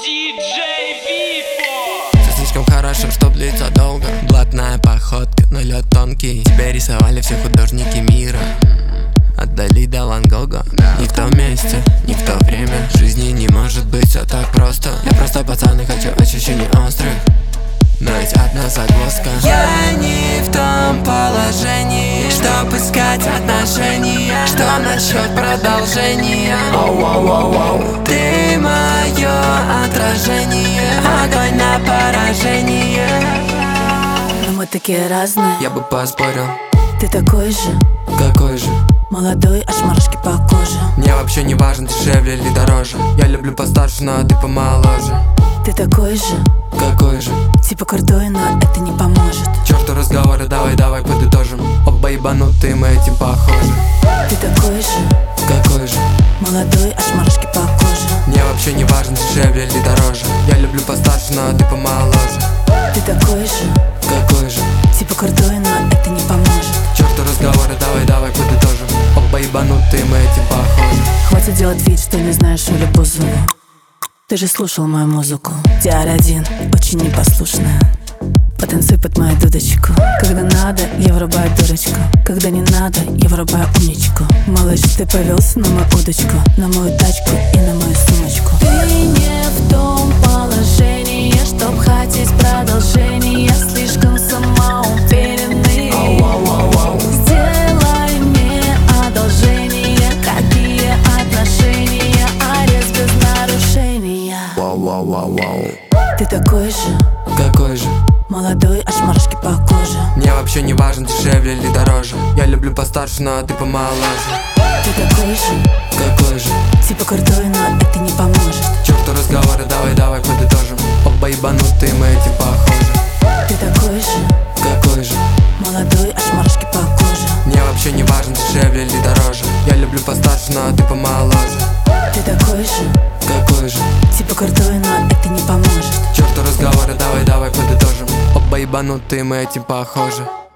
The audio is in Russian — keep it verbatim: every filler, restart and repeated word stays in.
Диджей Випо. Все слишком хорошо, чтоб длиться долго. Блатная походка, но лед тонкий. Тебя рисовали все художники мира, отдали до Ван Гога. Не в том месте, не в то время. В жизни не может быть все так просто. Я просто пацан и хочу ощущений острых, но есть одна загвоздка. Я не в том положении, чтоб искать отношения. Что насчет продолжения? Оу-оу-оу-оу. Ты мое отражение, огонь на поражение. Но мы такие разные. Я бы поспорил. Ты такой же, Какой же? молодой, аж мурашки по коже. Мне вообще не важно, дешевле или дороже. Я люблю постарше, но ты помоложе. Ты такой же, Какой же? типа крутой, но это не поможет. Чёрту разговоры, давай, давай подытожим. Оба ебанутые, мы этим похожи. Ты такой же, Какой же? молодой, аж мурашки по коже. Мне вообще не важно, дешевле или дороже. Я люблю постарше, но ты помоложе. Ты такой же, Какой же? типа крутой, но это не поможет. Чёрту разговоры, давай, давай подытожим. Оба ебанутые, мы этим похожи. Хватит делать вид, что не знаешь Олю Бузову. Ты же слушал мою музыку. Диар один, очень непослушная. Потанцуй под мою дудочку. Когда надо, я врубаю дурочку. Когда не надо, я врубаю умничку. Малыш, ты повелся на мою удочку, на мою тачку и на мою сумочку. Ты не в том положении, чтоб хотеть продолжения. Слишком самоуверенный. Сделай мне одолжение. Какие отношения? Арест без нарушения. Вау-вау-вау-вау. Ты такой же, Какой же? молодой, аж мурашки по коже. Мне вообще не важно, дешевле или дороже. Я люблю постарше, но ты помоложе. Ты такой же, Какой же? типа крутой, но это не поможет. Чёрту разговоры, давай, давай подытожим. Оба ебанутые, мы этим похожи. Ты такой же, Какой же? молодой, аж мурашки по коже. Мне вообще не важно, дешевле или дороже. Я люблю постарше, но ты помоложе. Ты такой же, Какой же? типа крутой, но это не поможет. Чёрту разговоры, давай, давай подытожим. Оба ебанутые, мы этим похожи.